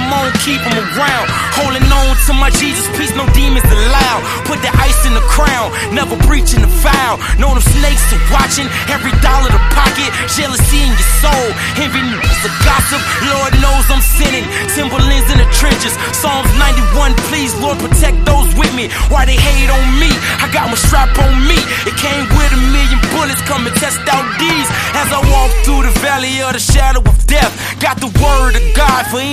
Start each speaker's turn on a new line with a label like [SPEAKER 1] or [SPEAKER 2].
[SPEAKER 1] them on, keep them around. Holding on to my Jesus, peace, no demons allowed. Put the ice in the crown, never breaching the vow. Know them snakes are watching, every dollar to pocket. Jealousy in your soul, envy is a gossip. Lord knows I'm sinning, Timberlands in the trenches. Psalms 91, please Lord protect those with me. Why they hate on me, I got my strap on me. It came with 1,000,000 bullets, come and test out these. As I walk through the valley of the shadow of death, got the word of God for